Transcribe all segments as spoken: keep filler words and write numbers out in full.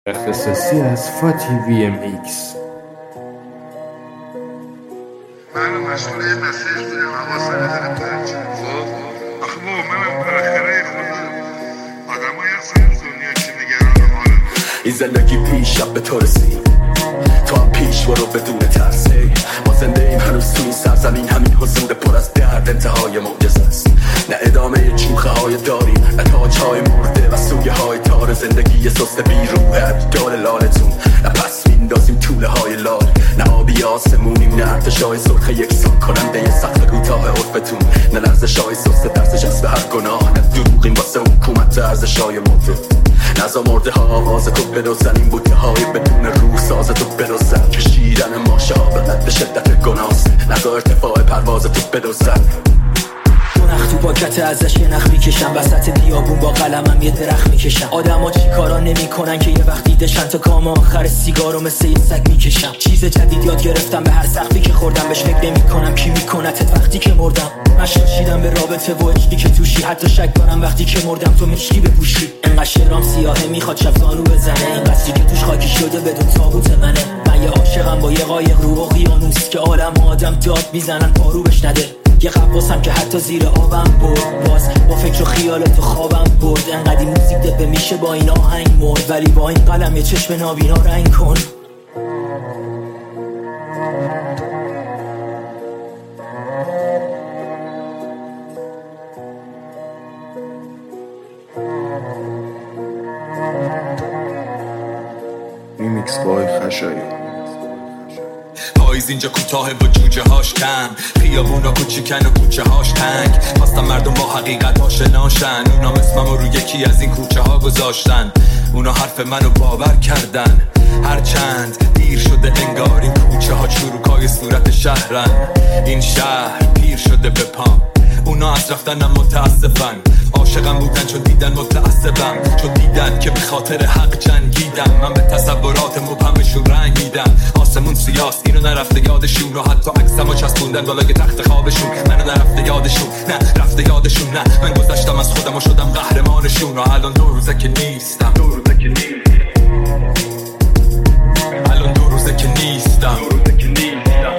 اختصاصی از فاتی وی ام ایکس. من مسئول یه مسیج بودم حواسم نداره پرچه خب آخه بابا منم بالاخره خودم آدم ها یک سر دنیا که نگران حال این زندگی پیش شب به تو رسید، تو هم پیش برو بدون ترس. ما زنده ایم هنوز تو این سرزمین، همین حضور پر از درد انتهای معجزه است. نه ادامه چوخه های داریم، نه تاج های مرده و سویه های تار زندگی سست بیروه ابدال لالتون. نه پس میندازیم طوله های لال، نه آبی آسمونیم، نه ارتش های سرخ یکسان کننده ی سخت کوتاه عرفتون. نه لرزش های سست درس جذب هر گناه، نه دروغیم واسه حکومت ارزش های مرده. نزا مرده ها آواز تو بدوزن، این بوته های بدون روح ساز تو بدوزن. کشیدن ما شابلت به شدت گناست، نزا ارتفاع پرواز تو بدوزن. نخ تو پاکت ازش یه نخ میکشم، وسط بیابون با قلمم یه درخت میکشم. آدم ها چی کارا نمی کنن که یه وقتی دشن تا کام آخر سیگارو مثل یه سگ میکشم. چیز جدید یاد گرفتم، به هر سختی که خوردم بهش فکر نمی کنم کی میکنتت وقتی که مردم. مشاشیدم به رابطه و عشقی که توشی، حتی شک دارم وقتی که مردم تو مشکی بپوشی. انقدر شعرام سیاهه میخواد شب زانو بزنه، این قصری که توش خاکی شده بدون تابوت منه. من یه عاشقم با یه قایق رو اقیانوس که عالم آدم داد میزنن پارو بش نده. یه قباسم که حتی زیر آبم برد، باز با فکر و خیال تو خوابم برد. انقدی موزیک دبه میشه با این آهنگ مرد، ولی با این قلم یه چشم نابینا رنگ کن. ریمیکس بای خشایی. پاییز اینجا کوتاه با جوجه هاش کم، خیابونا کوچیکن و کوچه هاش تنگ. خواستم مردم با حقیقت آشناشن، اونا اسممو رو یکی از این کوچه ها گذاشتن. اونا حرف منو باور کردن، هرچند دیر شده انگار این کوچه ها چروکای صورت شهرن. این شهر پیر شده به پام، اونا از رفتنم متاسفن. عاشقم بودن چون دیدن متعصبم، چون دیدن که به خاطر حق جنگیدم. من به تصورات مبهمشون رنگ میدم. آسمون سیاست اینو نرفته یادشون، رو حتی عکسمو چسبوندن بالای تخت خوابشون. منو نرفته یادشون، نه رفته یادشون. نه من گذشتم از خودم و شدم قهرمانشون. و الان دو روزه که نیستم، دو روزه که نیستم، الان دو روزه که نیستم، دو روزه که نیستم.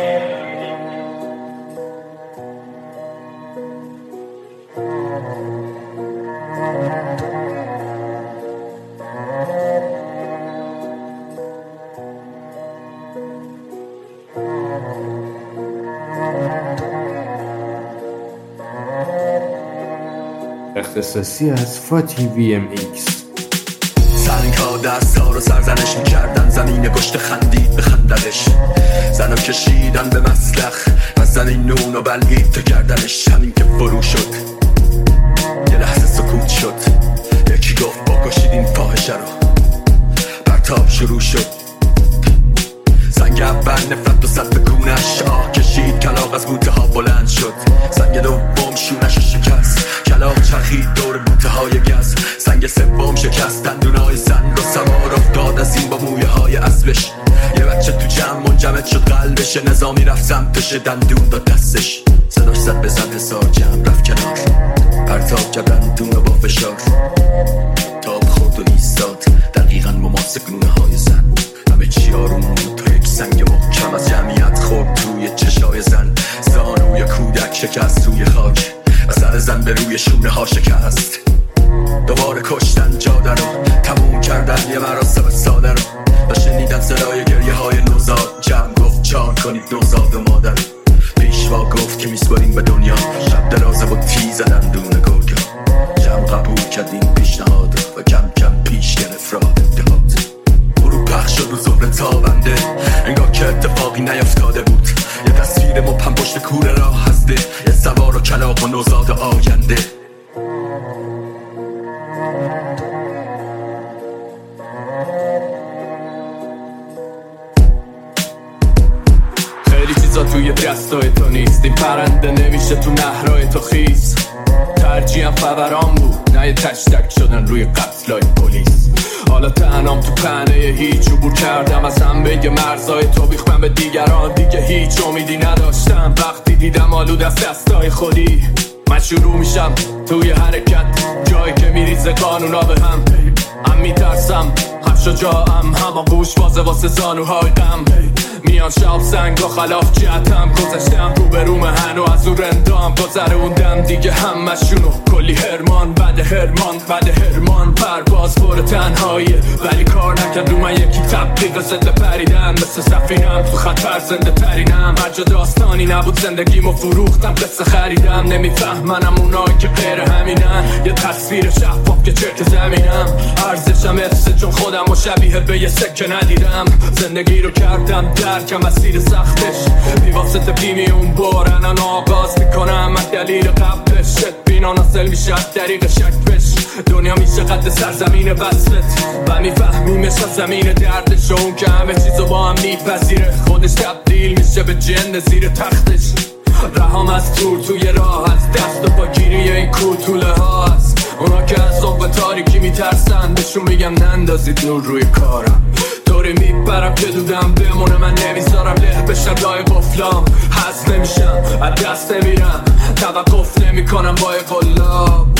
اختصاصی از فاتی وی ام ایکس. سنگ ها دست ها رو سرزنش میکردن، زمین گشت خندید به خندنش. زن کشیدن به مسلخ و زمین نون و بلگید تو کردنش. همین که فرو شد یه لحظه سکوت شد، یکی گفت بکشید این فاحشه رو. پرتاب شروع شد، سنگ اول نفرت و صد بکونش. آه کشید کلاغ از بوته ها بلند شد. سنگ دوم شونش شکست، کلاغ چرخید دور بوته های گز. سنگ سوم شکست دندونای زن رو سوار افتاد از این با مویه های اسبش. یه بچه تو جمع منجمد شد قلبش، نظامی رفت سمتش دندون داد دستش. صداش زد به زن حسار جمع رفت کنار، پرتاب کرد دندون رو با فشار. تاب خورد و ایستاد دقیقاً مماس گونه های زن. همه چی آروم تا یک سنگ محکم از جمعیت خورد توی چشای زن. زانوی کودک شکست روی خاک و سر زن به روی شونه ها شکست. دوباره کشتن جاده رو، تموم کردن یه مراسم ساده رو. و شنیدن صدای گریه های نوزاد. جمع گفت جان کنید نوزاد و مادر. پیشوا گفت که میسپاریم به دنیا، شب درازه و تیز دندون گرگا. جمع قبول کردیم پیشنهاد رو و کم کم پیش گرفت راه اتحاد. برو پخش شد رو زهر تابنده، انگار که اتفاقی نیفتاده بود. یه تصویر مبهم پشت کوره راه هسته، یه سوار و کلاغ و نوزاد آینده. خیلی چیزا توی دستای تو نیست، این پرنده نمیشه تو نهرهای تو خیز. ترجیحم فوران بود نه یه تشتک شدن روی قتلای پلیس. حالا تنام تو پهنه هیچ، عبور کردم از هم بگه مرزای تو بیخمن به دیگران. دیگه هیچ امیدی نداشتم وقتی دیدم آلود از دستای خودی. من شروع میشم توی حرکت، جایی که میریزه قانونا به هم. هم میترسم هم شجاعم هم گوش بازه واسه زانوهای غم میان شب سنگ و خلاف جهتم گذشتم رو به روم هنو از او رندام گذروندم دیگه همشونو کلی هرمان بعد هرمان بعد هرمان پرواز پر تنهاییه ولی کار نکرد رو من یکی تبلیغ ضد پریدن مثل سفینم تو خطر زنده ترینم هر جا داستانی نبود زندگیمو فروختم قصه خریدم نمیفهمنم اونایی که غیر همینن یه تصویر شفاف که چرت زمینم ارزشم افسه چون خودم و شبیه به یه سکه ندیدم زندگی رو کردم درکم مسیر سختش بیواسطه بیمی اون بارن انا آغاز میکنم من دلیل قبلش شد بینا ناسل میشه از طریق شک بش دنیا میشه قد سرزمین وصلت و میفهمیمش از زمین دردش و اون که همه چیزو با هم میپذیره خودش تبدیل میشه به جن زیر تختش رهام از تور توی راه از دست و پا گیری این کوتوله هاست اونا که از ذوق تاریکی میترسن بهشون میگم نندازید نور روی کارم طوری میپرم که دودم بمونه من نمیذارم له بشم لای قفلام هست نمیشم از دست نمیرم توقف نمیکنم با قلاب